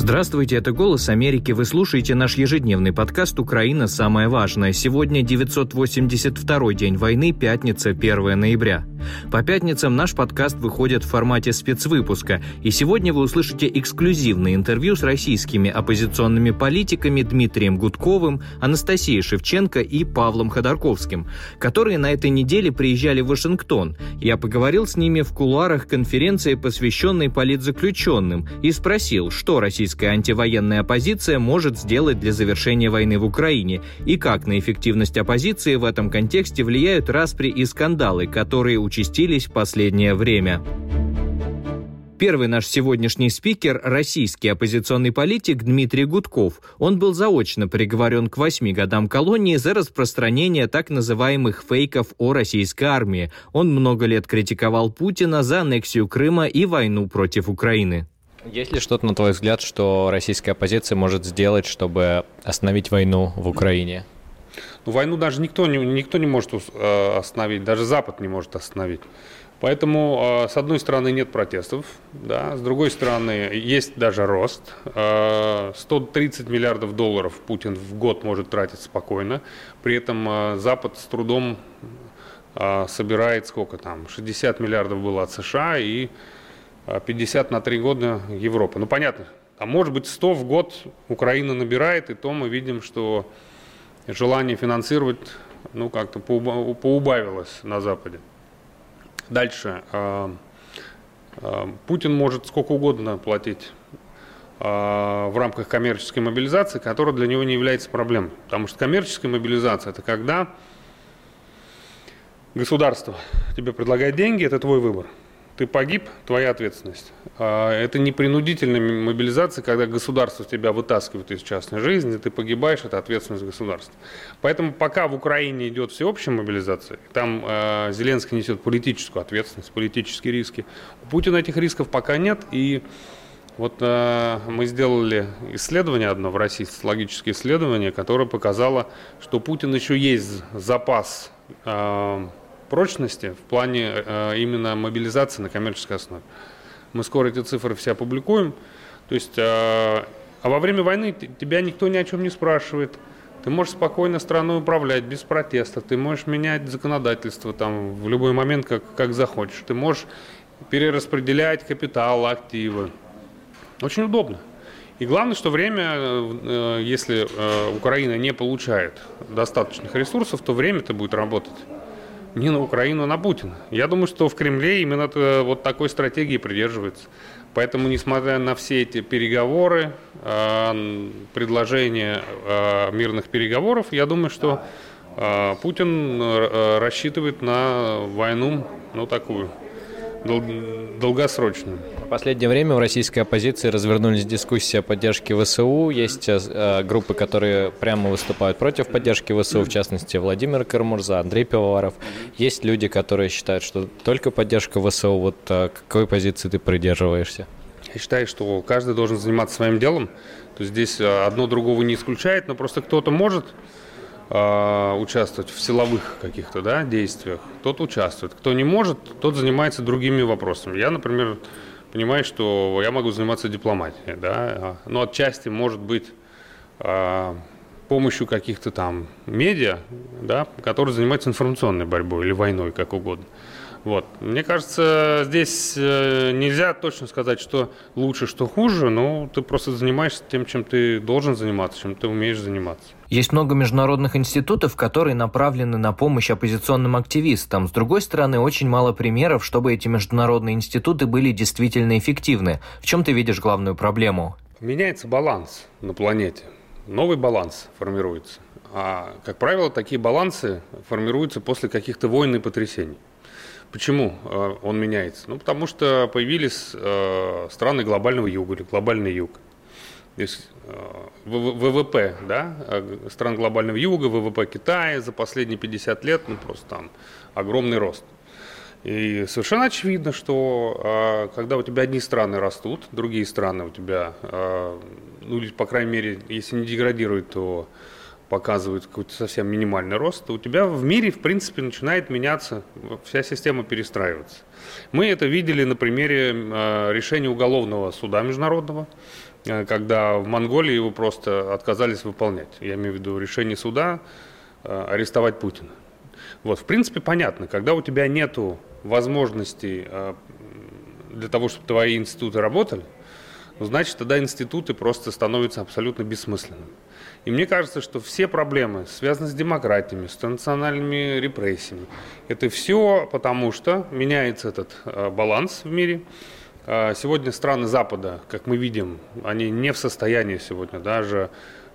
Здравствуйте, это «Голос Америки». Вы слушаете наш ежедневный подкаст «Украина. Самое важное». Сегодня 982-й день войны, пятница, 1 ноября. По пятницам наш подкаст выходит в формате спецвыпуска, и сегодня вы услышите эксклюзивное интервью с российскими оппозиционными политиками Дмитрием Гудковым, Анастасией Шевченко и Павлом Ходорковским, которые на этой неделе приезжали в Вашингтон. Я поговорил с ними в кулуарах конференции, посвященной политзаключенным, и спросил, что российская антивоенная оппозиция может сделать для завершения войны в Украине и как на эффективность оппозиции в этом контексте влияют распри и скандалы, которые участились в последнее время. Первый наш сегодняшний спикер – российский оппозиционный политик Дмитрий Гудков. Он был заочно приговорен к 8 годам колонии за распространение так называемых фейков о российской армии. Он много лет критиковал Путина за аннексию Крыма и войну против Украины. Есть ли что-то, на твой взгляд, что российская оппозиция может сделать, чтобы остановить войну в Украине? Войну даже никто не может остановить, даже Запад не может остановить. Поэтому, с одной стороны, нет протестов, да, с другой стороны, есть даже рост. 130 миллиардов долларов Путин в год может тратить спокойно. При этом Запад с трудом собирает, 60 миллиардов было от США и 50 на 3 года Европы. Ну, понятно, а может быть 100 в год Украина набирает, и то мы видим, что желание финансировать, как-то поубавилось на Западе. Дальше. Путин может сколько угодно платить в рамках коммерческой мобилизации, которая для него не является проблемой. Потому что коммерческая мобилизация – это когда государство тебе предлагает деньги, это твой выбор. Ты погиб, твоя ответственность. Это не принудительная мобилизация, когда государство тебя вытаскивает из частной жизни, ты погибаешь, это ответственность государства. Поэтому пока в Украине идет всеобщая мобилизация, там Зеленский несет политическую ответственность, политические риски. У Путина этих рисков пока нет, и вот мы сделали исследование одно в России, социологическое исследование, которое показало, что у Путина еще есть запас прочности в плане именно мобилизации на коммерческой основе. Мы скоро эти цифры все опубликуем. То есть, а во время войны тебя никто ни о чем не спрашивает. Ты можешь спокойно страной управлять без протеста. Ты можешь менять законодательство там, в любой момент, как захочешь. Ты можешь перераспределять капитал, активы. Очень удобно. И главное, что время, если Украина не получает достаточных ресурсов, то время-то будет работать не на Украину, а на Путина. Я думаю, что в Кремле именно вот такой стратегии придерживается. Поэтому, несмотря на все эти переговоры, предложения мирных переговоров, я думаю, что Путин рассчитывает на войну, такую, долгосрочную. В последнее время в российской оппозиции развернулись дискуссии о поддержке ВСУ. Есть группы, которые прямо выступают против поддержки ВСУ, в частности, Владимир Карамурза, Андрей Пивоваров. Есть люди, которые считают, что только поддержка ВСУ. Вот какой позиции ты придерживаешься? Я считаю, что каждый должен заниматься своим делом. То есть здесь одно другого не исключает, но просто кто-то может участвовать в силовых каких-то действиях, тот участвует. Кто не может, тот занимается другими вопросами. Я, например, понимаю, что я могу заниматься дипломатией, но отчасти, может быть, помощью каких-то там медиа, которые занимаются информационной борьбой или войной, как угодно. Вот. Мне кажется, здесь нельзя точно сказать, что лучше, что хуже, но ты просто занимаешься тем, чем ты должен заниматься, чем ты умеешь заниматься. Есть много международных институтов, которые направлены на помощь оппозиционным активистам. С другой стороны, очень мало примеров, чтобы эти международные институты были действительно эффективны. В чем ты видишь главную проблему? Меняется баланс на планете. Новый баланс формируется. А, как правило, такие балансы формируются после каких-то войн и потрясений. Почему он меняется? Потому что появились страны глобального юга или глобальный юг. Здесь ВВП стран глобального юга, ВВП Китая за последние 50 лет, просто там огромный рост. И совершенно очевидно, что когда у тебя одни страны растут, другие страны у тебя, или, по крайней мере, если не деградируют, то показывают какой-то совсем минимальный рост, то у тебя в мире, в принципе, начинает меняться, вся система перестраиваться. Мы это видели на примере решения уголовного суда международного, когда в Монголии его просто отказались выполнять. Я имею в виду решение суда арестовать Путина. Вот, в принципе, понятно, когда у тебя нету возможностей для того, чтобы твои институты работали, значит, тогда институты просто становятся абсолютно бессмысленными. И мне кажется, что все проблемы, связанные с демократиями, с национальными репрессиями, это все потому, что меняется этот баланс в мире. Сегодня страны Запада, как мы видим, они не в состоянии сегодня даже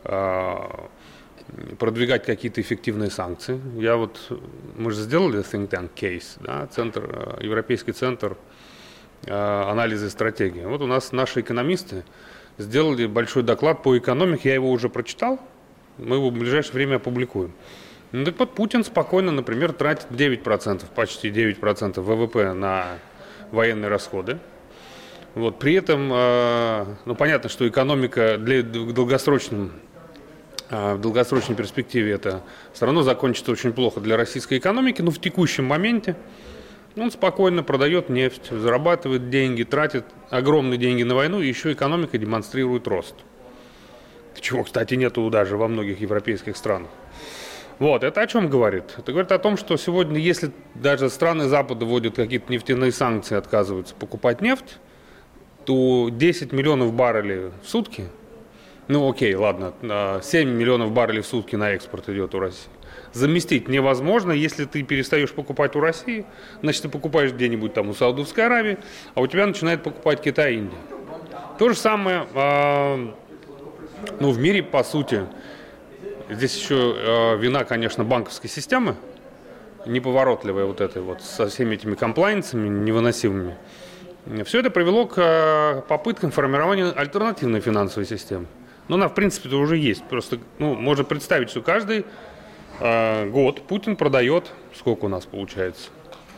продвигать какие-то эффективные санкции. Мы же сделали think tank case, да, Европейский центр анализа и стратегии. Вот у нас наши экономисты сделали большой доклад по экономике, я его уже прочитал, мы его в ближайшее время опубликуем. Ну так вот, Путин спокойно, например, тратит 9%, почти 9% ВВП на военные расходы. Вот, при этом, понятно, что экономика в долгосрочной перспективе это все равно закончится очень плохо для российской экономики, но в текущем моменте он спокойно продает нефть, зарабатывает деньги, тратит огромные деньги на войну, и еще экономика демонстрирует рост. Чего, кстати, нету даже во многих европейских странах. Вот, это о чем говорит? Это говорит о том, что сегодня, если даже страны Запада вводят какие-то нефтяные санкции, отказываются покупать нефть, то 10 миллионов баррелей в сутки, 7 миллионов баррелей в сутки на экспорт идет у России. Заместить невозможно, если ты перестаешь покупать у России, значит, ты покупаешь где-нибудь там у Саудовской Аравии, а у тебя начинает покупать Китай и Индия. То же самое, в мире, по сути, здесь еще вина, конечно, банковской системы, неповоротливая вот этой вот, со всеми этими комплайнсами невыносимыми. Все это привело к попыткам формирования альтернативной финансовой системы. Но она, в принципе, уже есть. Просто, можно представить, что каждый год Путин продает, сколько у нас получается?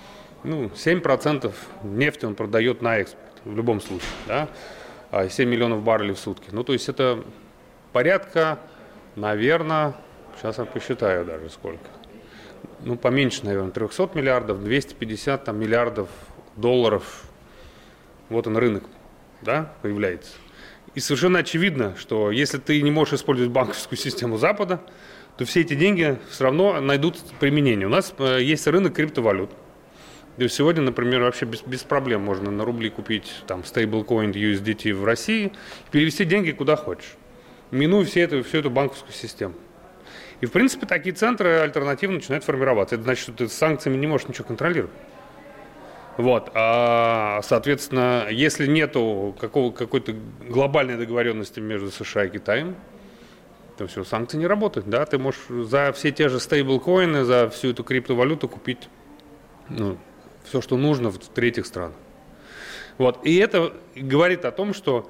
7% нефти он продает на экспорт, в любом случае, да? 7 миллионов баррелей в сутки. То есть это порядка, наверное, сейчас я посчитаю даже сколько. Поменьше, наверное, 300 миллиардов, 250 миллиардов долларов. Вот он рынок, да, появляется. И совершенно очевидно, что если ты не можешь использовать банковскую систему Запада, то все эти деньги все равно найдут применение. У нас есть рынок криптовалют. То есть сегодня, например, вообще без проблем можно на рубли купить там стейблкоин USDT в России, перевести деньги куда хочешь, минуя всю эту банковскую систему. И, в принципе, такие центры альтернативно начинают формироваться. Это значит, что ты с санкциями не можешь ничего контролировать. Вот, соответственно, если нету какой-то глобальной договоренности между США и Китаем, то все, санкции не работают, да, ты можешь за все те же стейблкоины, за всю эту криптовалюту купить, все, что нужно в третьих странах. Вот, и это говорит о том, что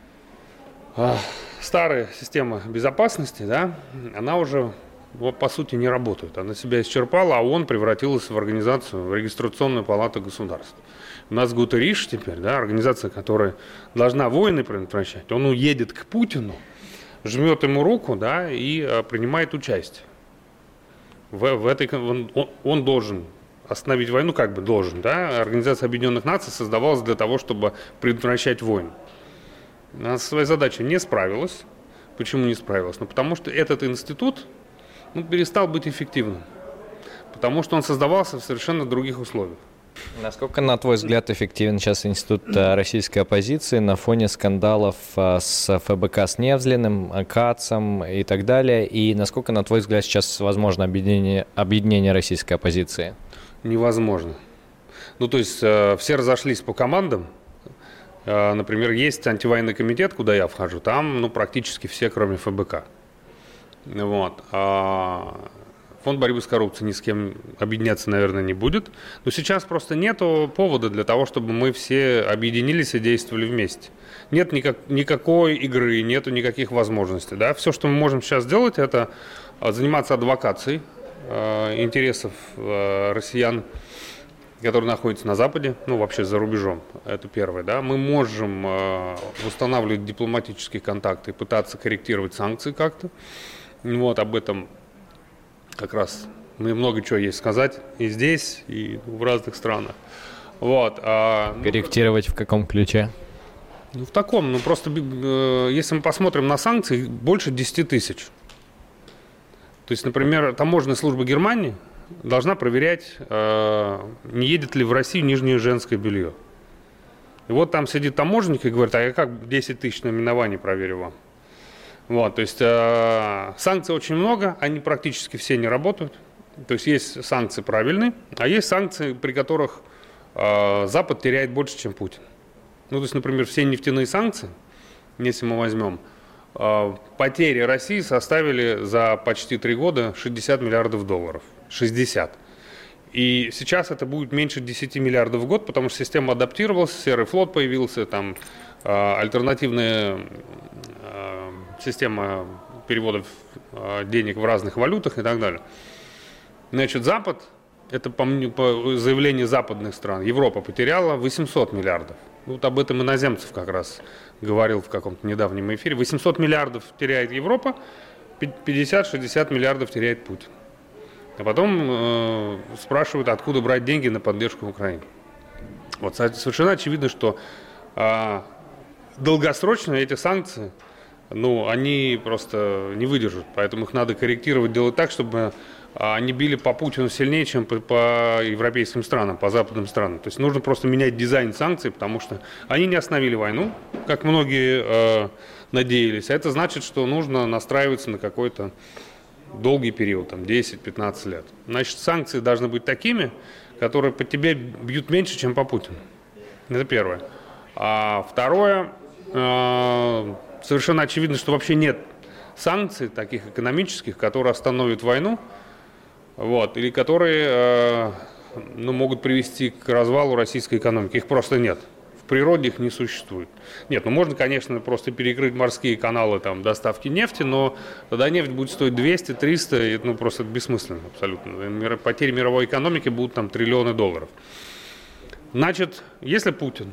старая система безопасности, да, она уже по сути не работает. Она себя исчерпала, а ООН превратилась в организацию, в регистрационную палату государств. У нас Гутерриш теперь, да, организация, которая должна войны предотвращать, он уедет к Путину, жмет ему руку, да, и принимает участие. Он должен остановить войну, должен, да. Организация Объединенных Наций создавалась для того, чтобы предотвращать войну. Она со своей задачей не справилась. Почему не справилась? Потому что этот институт перестал быть эффективным, потому что он создавался в совершенно других условиях. Насколько, на твой взгляд, эффективен сейчас институт российской оппозиции на фоне скандалов с ФБК с Невзлиным, Кацем и так далее? И насколько, на твой взгляд, сейчас возможно объединение российской оппозиции? Невозможно. То есть все разошлись по командам. Например, есть антивоенный комитет, куда я вхожу, там практически все, кроме ФБК. Вот. Фонд борьбы с коррупцией ни с кем объединяться, наверное, не будет. Но сейчас просто нету повода для того, чтобы мы все объединились и действовали вместе. Нет никакой игры, нету никаких возможностей. Да? Все, что мы можем сейчас сделать, это заниматься адвокацией интересов россиян, которые находятся на Западе, вообще за рубежом. Это первое. Да? Мы можем устанавливать дипломатические контакты, пытаться корректировать санкции как-то. Вот об этом как раз мне много чего есть сказать и здесь, и в разных странах. Вот. Корректировать в каком ключе? Ну, в таком, просто если мы посмотрим на санкции, больше 10 тысяч. То есть, например, таможенная служба Германии должна проверять, не едет ли в Россию нижнее женское белье. И вот там сидит таможенник и говорит, а я как 10 тысяч наименований проверю вам. Вот, то есть санкций очень много, они практически все не работают. То есть есть санкции правильные, а есть санкции, при которых Запад теряет больше, чем Путин. Ну, то есть, например, все нефтяные санкции, если мы возьмем, потери России составили за почти 3 года 60 миллиардов долларов. 60. И сейчас это будет меньше 10 миллиардов в год, потому что система адаптировалась, серый флот появился, там альтернативная система переводов денег в разных валютах и так далее. Значит, Запад, это по заявлению западных стран, Европа потеряла 800 миллиардов. Вот об этом Иноземцев как раз говорил в каком-то недавнем эфире. 800 миллиардов теряет Европа, 50-60 миллиардов теряет Путин. А потом спрашивают, откуда брать деньги на поддержку Украины. Вот совершенно очевидно, что долгосрочно эти санкции, они просто не выдержат. Поэтому их надо корректировать, делать так, чтобы они били по Путину сильнее, чем по европейским странам, по западным странам. То есть нужно просто менять дизайн санкций, потому что они не остановили войну, как многие надеялись. А это значит, что нужно настраиваться на какой-то долгий период, 10-15 лет. Значит, санкции должны быть такими, которые по тебе бьют меньше, чем по Путину. Это первое. А второе, совершенно очевидно, что вообще нет санкций таких экономических, которые остановят войну, или которые могут привести к развалу российской экономики. Их просто нет. В природе их не существует. Нет, можно, конечно, просто перекрыть морские каналы доставки нефти, но тогда нефть будет стоить 200-300, и это просто бессмысленно абсолютно. Потери мировой экономики будут триллионы долларов. Значит, если Путин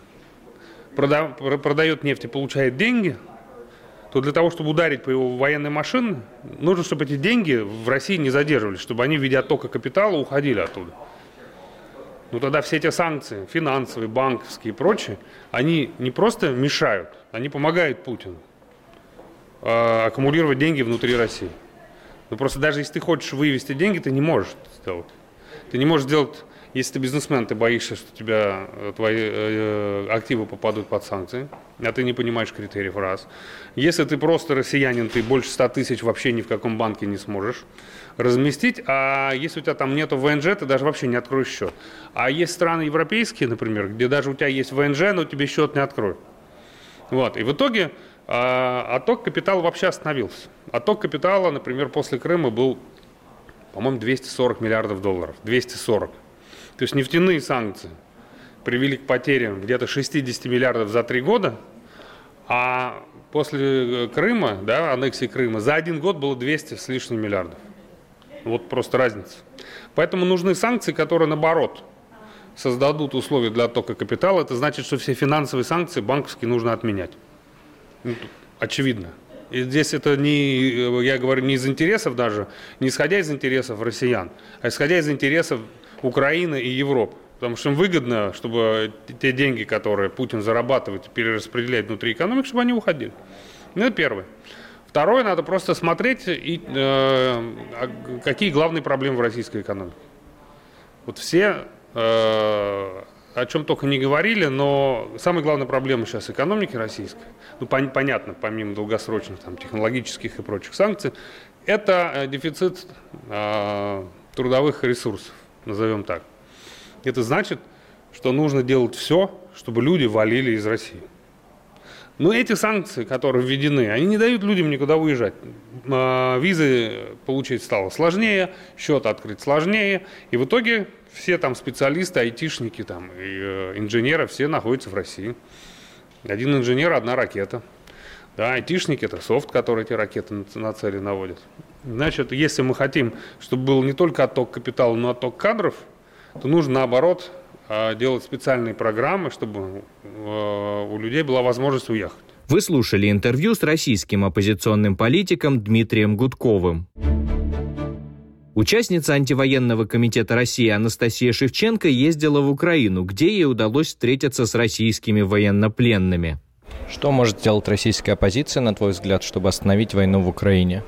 продает нефть и получает деньги, то для того, чтобы ударить по его военной машине, нужно, чтобы эти деньги в России не задерживались, чтобы они в виде оттока капитала уходили оттуда. Тогда все эти санкции, финансовые, банковские и прочие, они не просто мешают, они помогают Путину аккумулировать деньги внутри России. Просто даже если ты хочешь вывести деньги, ты не можешь это сделать. Ты не можешь сделать, если ты бизнесмен, ты боишься, что твои активы попадут под санкции, а ты не понимаешь критериев, раз. Если ты просто россиянин, ты больше 100 тысяч вообще ни в каком банке не сможешь разместить, а если у тебя там нету ВНЖ, ты даже вообще не откроешь счет. А есть страны европейские, например, где даже у тебя есть ВНЖ, но тебе счет не откроют. И в итоге отток капитала вообще остановился. Отток капитала, например, после Крыма был, по-моему, 240 миллиардов долларов. 240. То есть нефтяные санкции привели к потерям где-то 60 миллиардов за 3 года, а после Крыма, аннексии Крыма, за 1 год было 200 с лишним миллиардов. Вот просто разница. Поэтому нужны санкции, которые, наоборот, создадут условия для оттока капитала. Это значит, что все финансовые санкции банковские нужно отменять. Очевидно. И здесь это я говорю, не из интересов даже, не исходя из интересов россиян, а исходя из интересов Украины и Европы. Потому что им выгодно, чтобы те деньги, которые Путин зарабатывает, перераспределяет внутри экономики, чтобы они уходили. Это первое. Второе, надо просто смотреть, какие главные проблемы в российской экономике. Все, о чем только не говорили, но самая главная проблема сейчас экономики российской, понятно, помимо долгосрочных технологических и прочих санкций, это дефицит трудовых ресурсов, назовем так. Это значит, что нужно делать все, чтобы люди валили из России. Но эти санкции, которые введены, они не дают людям никуда уезжать. Визы получить стало сложнее, счет открыть сложнее. И в итоге все специалисты, айтишники и инженеры, все находятся в России. Один инженер, одна ракета. Айтишники – это софт, который эти ракеты на цели наводит. Значит, если мы хотим, чтобы был не только отток капитала, но и отток кадров, то нужно, наоборот, делать специальные программы, чтобы у людей была возможность уехать. Вы слушали интервью с российским оппозиционным политиком Дмитрием Гудковым. Участница антивоенного комитета России Анастасия Шевченко ездила в Украину, где ей удалось встретиться с российскими военнопленными. Что может сделать российская оппозиция, на твой взгляд, чтобы остановить войну в Украине?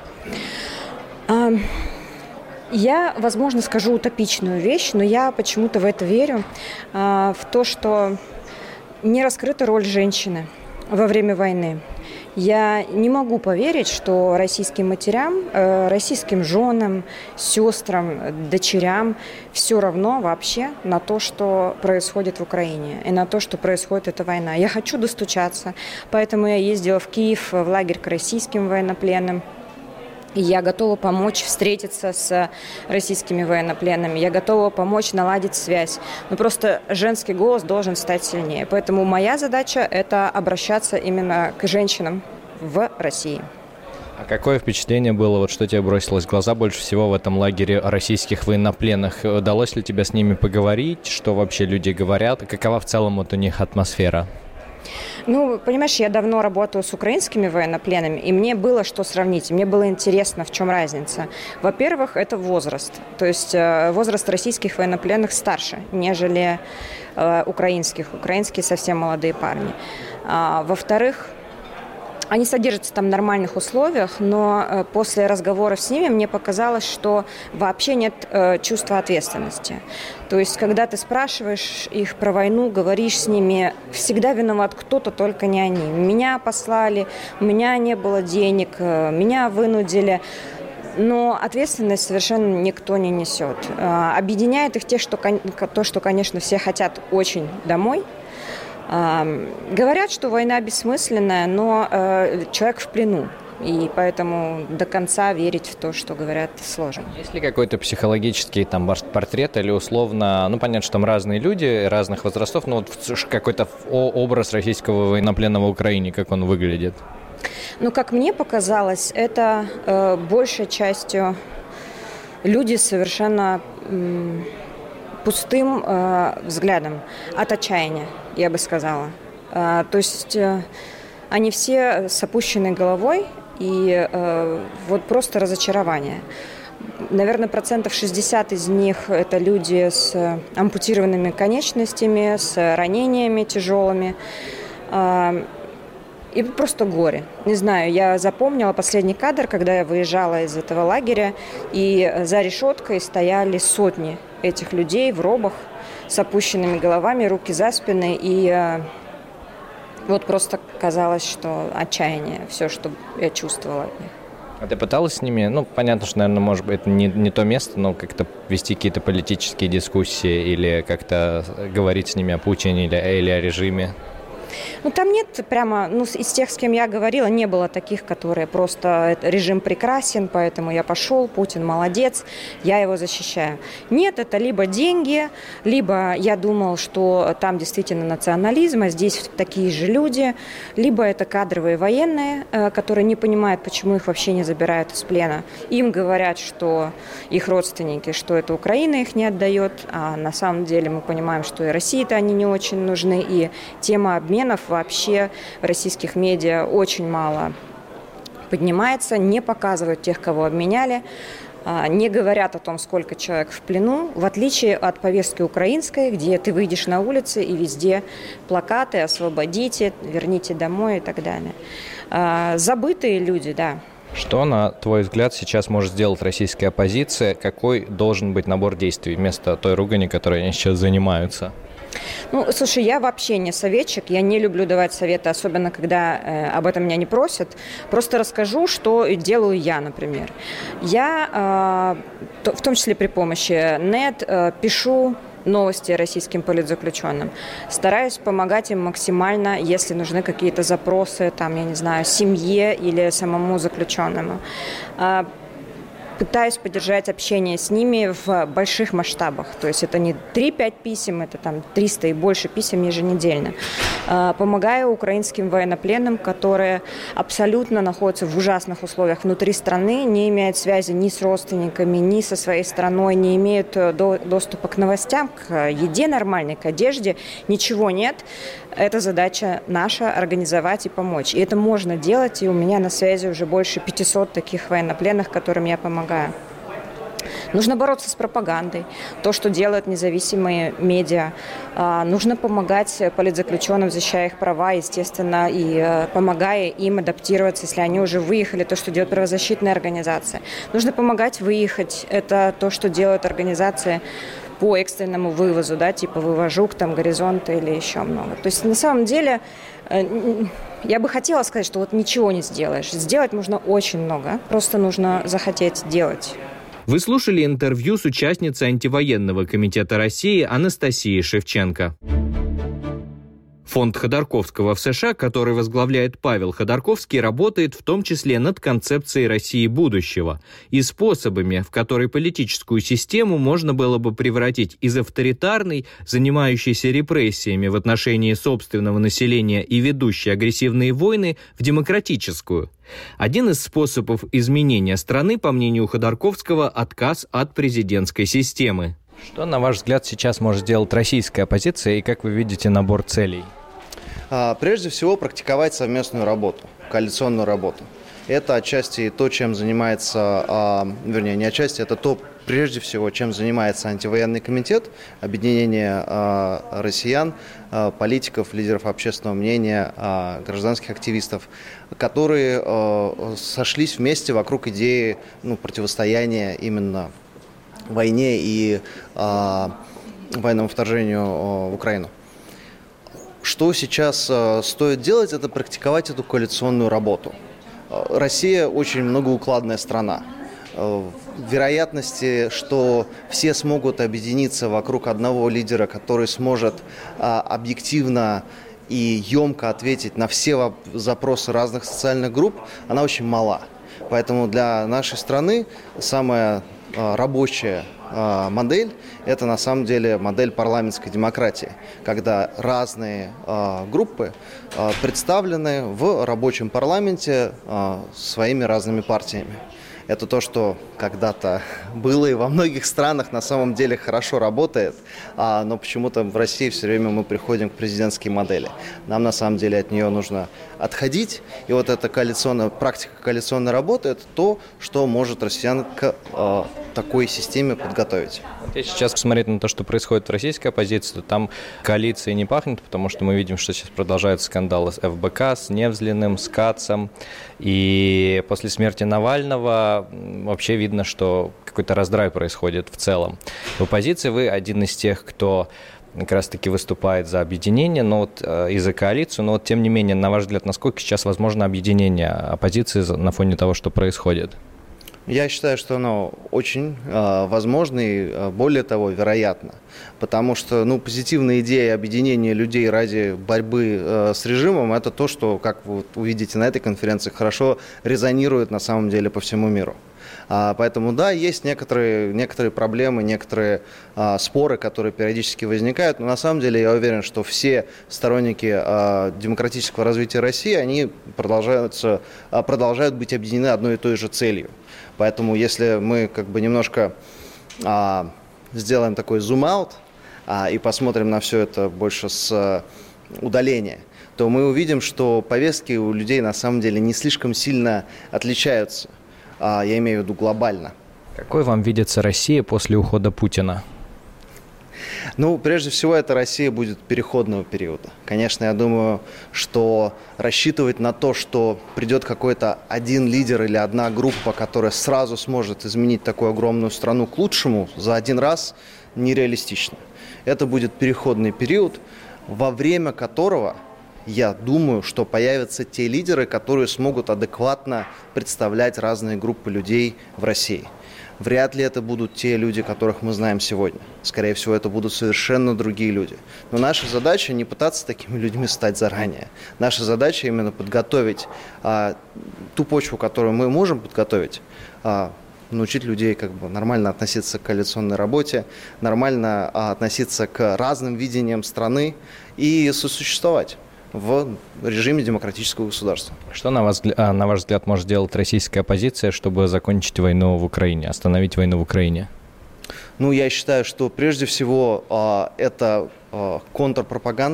Я, возможно, скажу утопичную вещь, но я почему-то в это верю, в то, что не раскрыта роль женщины во время войны. Я не могу поверить, что российским матерям, российским женам, сестрам, дочерям все равно вообще на то, что происходит в Украине и на то, что происходит эта война. Я хочу достучаться, поэтому я ездила в Киев в лагерь к российским военнопленным. И я готова помочь встретиться с российскими военнопленными, я готова помочь наладить связь. Но просто женский голос должен стать сильнее. Поэтому моя задача – это обращаться именно к женщинам в России. А какое впечатление было, вот что тебе бросилось в глаза больше всего в этом лагере российских военнопленных? Удалось ли тебе с ними поговорить? Что вообще люди говорят? Какова в целом вот у них атмосфера? Ну, понимаешь, я давно работаю с украинскими военнопленными, и мне было что сравнить. Мне было интересно, в чем разница. Во-первых, это возраст. То есть возраст российских военнопленных старше, нежели украинских. Украинские совсем молодые парни. Во-вторых, они содержатся там в нормальных условиях, но после разговоров с ними мне показалось, что вообще нет чувства ответственности. То есть, когда ты спрашиваешь их про войну, говоришь с ними, всегда виноват кто-то, только не они. Меня послали, у меня не было денег, меня вынудили. Но ответственность совершенно никто не несет. Объединяет их то, что, конечно, все хотят очень домой. Говорят, что война бессмысленная, но человек в плену, и поэтому до конца верить в то, что говорят, сложно. Есть ли какой-то психологический там портрет или условно, ну понятно, что там разные люди, разных возрастов, но вот какой-то образ российского военнопленного в Украине, как он выглядит? Ну, как мне показалось, это большей частью люди совершенно пустым взглядом, от отчаяния, я бы сказала. То есть они все с опущенной головой и вот просто разочарование. Наверное, 60% из них это люди с ампутированными конечностями, с ранениями тяжелыми. И просто горе. Не знаю, я запомнила последний кадр, когда я выезжала из этого лагеря, и за решеткой стояли сотни этих людей в робах с опущенными головами, руки за спины, и вот просто казалось, что отчаяние, все, что я чувствовала от них. А ты пыталась с ними, ну, понятно, что, наверное, может быть, это не то место, но как-то вести какие-то политические дискуссии или как-то говорить с ними о Путине или о режиме? Ну, там нет прямо, из тех, с кем я говорила, не было таких, которые просто режим прекрасен, поэтому я пошел, Путин молодец, я его защищаю. Нет, это либо деньги, либо я думал, что там действительно национализм, а здесь такие же люди, либо это кадровые военные, которые не понимают, почему их вообще не забирают из плена. Им говорят, что их родственники, что это Украина их не отдает, а на самом деле мы понимаем, что и России-то они не очень нужны, и тема обмена вообще в российских медиа очень мало поднимается, не показывают тех, кого обменяли, не говорят о том, сколько человек в плену, в отличие от повестки украинской, где ты выйдешь на улицы и везде плакаты «Освободите», «Верните домой» и так далее. Забытые люди, да. Что, на твой взгляд, сейчас может сделать российская оппозиция? Какой должен быть набор действий вместо той ругани, которой они сейчас занимаются? Ну, слушай, я вообще не советчик, я не люблю давать советы, особенно когда об этом меня не просят. Просто расскажу, что делаю я, например. Я, в том числе при помощи НЕТ, пишу новости российским политзаключенным. Стараюсь помогать им максимально, если нужны какие-то запросы, там, я не знаю, семье или самому заключенному. Пытаюсь поддержать общение с ними в больших масштабах. То есть это не 3-5 писем, это там 300 и больше писем еженедельно. Помогаю украинским военнопленным, которые абсолютно находятся в ужасных условиях внутри страны, не имеют связи ни с родственниками, ни со своей страной, не имеют доступа к новостям, к еде нормальной, к одежде. Ничего нет. Это задача наша – организовать и помочь. И это можно делать, и у меня на связи уже больше 500 таких военнопленных, которым я помогаю. Нужно бороться с пропагандой, то, что делают независимые медиа. Нужно помогать политзаключенным, защищая их права, естественно, и помогая им адаптироваться, если они уже выехали, то, что делает правозащитная организация. Нужно помогать выехать, это то, что делают организации по экстренному вывозу, да, типа «Вывожук», там, «Горизонт» или еще много. То есть на самом деле я бы хотела сказать, что вот ничего не сделаешь. Сделать можно очень много, просто нужно захотеть делать. Вы слушали интервью с участницей антивоенного комитета России Анастасией Шевченко. Фонд Ходорковского в США, который возглавляет Павел Ходорковский, работает в том числе над концепцией России будущего и способами, в которые политическую систему можно было бы превратить из авторитарной, занимающейся репрессиями в отношении собственного населения и ведущей агрессивные войны, в демократическую. Один из способов изменения страны, по мнению Ходорковского, отказ от президентской системы. Что, на ваш взгляд, сейчас может сделать российская оппозиция и как вы видите набор целей? Прежде всего, практиковать совместную работу, коалиционную работу. Это отчасти то, чем занимается, вернее, не отчасти, это то, прежде всего, чем занимается антивоенный комитет, объединение россиян, политиков, лидеров общественного мнения, гражданских активистов, которые сошлись вместе вокруг идеи противостояния именно войне и военному вторжению в Украину. Что сейчас стоит делать, это практиковать эту коалиционную работу. Россия очень многоукладная страна. Вероятности, что все смогут объединиться вокруг одного лидера, который сможет объективно и емко ответить на все запросы разных социальных групп, она очень мала. Поэтому для нашей страны самая рабочая модель – это на самом деле модель парламентской демократии, когда разные группы представлены в рабочем парламенте своими разными партиями. Это то, что когда-то было и во многих странах на самом деле хорошо работает, но почему-то в России все время мы приходим к президентской модели. Нам на самом деле от нее нужно отходить, и вот эта практика коалиционной работы – это то, что может россиян к такой системе подготовить. Если сейчас посмотреть на то, что происходит в российской оппозиции, то там коалиции не пахнет, потому что мы видим, что сейчас продолжаются скандалы с ФБК, с Невзлиным, с Кацем. И после смерти Навального вообще видно, что какой-то раздрай происходит в целом. В оппозиции вы один из тех, кто как раз-таки выступает за объединение, и за коалицию, но тем не менее, на ваш взгляд, насколько сейчас возможно объединение оппозиции на фоне того, что происходит? Я считаю, что оно очень возможно и, более того, вероятно. Потому что позитивная идея объединения людей ради борьбы с режимом – это то, что, как вы увидите на этой конференции, хорошо резонирует на самом деле по всему миру. Поэтому, да, есть некоторые проблемы, некоторые споры, которые периодически возникают, но на самом деле я уверен, что все сторонники демократического развития России, они продолжают быть объединены одной и той же целью. Поэтому если мы немножко сделаем такой зум-аут и посмотрим на все это больше с удаления, то мы увидим, что повестки у людей на самом деле не слишком сильно отличаются. Я имею в виду глобально. Какой вам видится Россия после ухода Путина? Прежде всего, эта Россия будет переходного периода. Конечно, я думаю, что рассчитывать на то, что придет какой-то один лидер или одна группа, которая сразу сможет изменить такую огромную страну к лучшему за один раз, нереалистично. Это будет переходный период, во время которого, я думаю, что появятся те лидеры, которые смогут адекватно представлять разные группы людей в России. Вряд ли это будут те люди, которых мы знаем сегодня. Скорее всего, это будут совершенно другие люди. Но наша задача не пытаться такими людьми стать заранее. Наша задача именно подготовить ту почву, которую мы можем подготовить, научить людей нормально относиться к коалиционной работе, нормально относиться к разным видениям страны и сосуществовать в режиме демократического государства. Что, на ваш взгляд, может делать российская оппозиция, чтобы закончить войну в Украине, остановить войну в Украине? Я считаю, что прежде всего это контрпропаганда,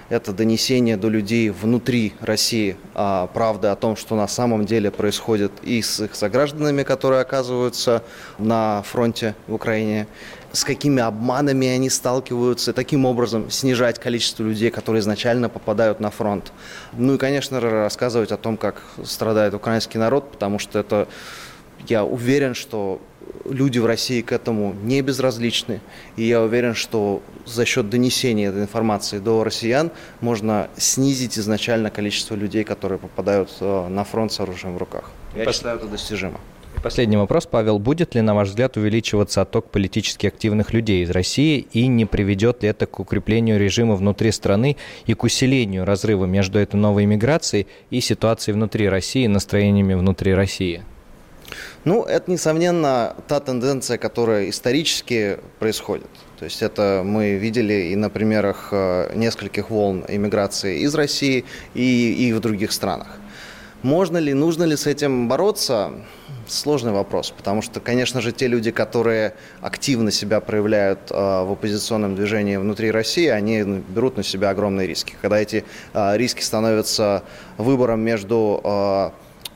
это донесение до людей внутри России правды о том, что на самом деле происходит и с их согражданами, которые оказываются на фронте в Украине, с какими обманами они сталкиваются, таким образом снижать количество людей, которые изначально попадают на фронт. Ну и, конечно, рассказывать о том, как страдает украинский народ, потому что это, я уверен, что люди в России к этому не безразличны, и я уверен, что за счет донесения этой информации до россиян можно снизить изначально количество людей, которые попадают на фронт с оружием в руках. Я считаю, это достижимо. Последний вопрос, Павел. Будет ли, на ваш взгляд, увеличиваться отток политически активных людей из России и не приведет ли это к укреплению режима внутри страны и к усилению разрыва между этой новой миграцией и ситуацией внутри России, настроениями внутри России? Ну, это, несомненно, та тенденция, которая исторически происходит. То есть это мы видели и на примерах нескольких волн иммиграции из России и в других странах. Можно ли, нужно ли с этим бороться? Сложный вопрос, потому что, конечно же, те люди, которые активно себя проявляют в оппозиционном движении внутри России, они берут на себя огромные риски. Когда эти риски становятся выбором между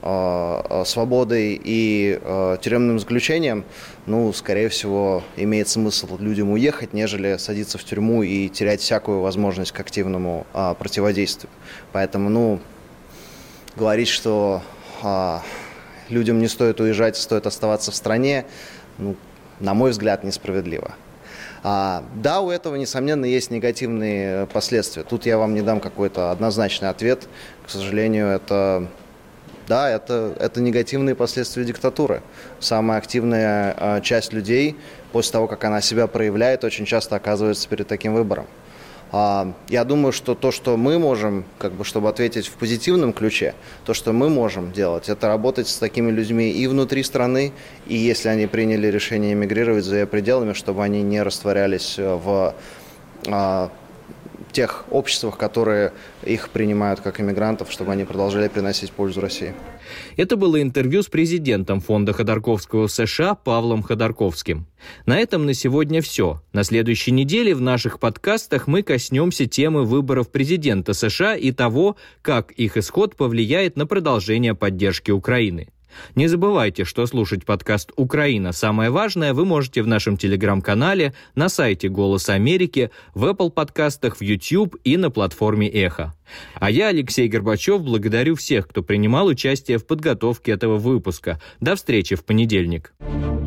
свободой и тюремным заключением, ну, скорее всего, имеет смысл людям уехать, нежели садиться в тюрьму и терять всякую возможность к активному противодействию. Поэтому, говорить, что людям не стоит уезжать, стоит оставаться в стране, на мой взгляд, несправедливо. Да, у этого, несомненно, есть негативные последствия. Тут я вам не дам какой-то однозначный ответ. К сожалению, это негативные последствия диктатуры. Самая активная часть людей, после того, как она себя проявляет, очень часто оказывается перед таким выбором. Я думаю, что то, что мы можем, чтобы ответить в позитивном ключе, то, что мы можем делать, это работать с такими людьми и внутри страны, и если они приняли решение эмигрировать за ее пределами, чтобы они не растворялись в тех обществах, которые их принимают как иммигрантов, чтобы они продолжали приносить пользу России. Это было интервью с президентом фонда Ходорковского в США Павлом Ходорковским. На этом на сегодня все. На следующей неделе в наших подкастах мы коснемся темы выборов президента США и того, как их исход повлияет на продолжение поддержки Украины. Не забывайте, что слушать подкаст «Украина. Самое важное» вы можете в нашем телеграм-канале, на сайте «Голос Америки», в Apple подкастах, в YouTube и на платформе «Эхо». А я, Алексей Горбачев, благодарю всех, кто принимал участие в подготовке этого выпуска. До встречи в понедельник.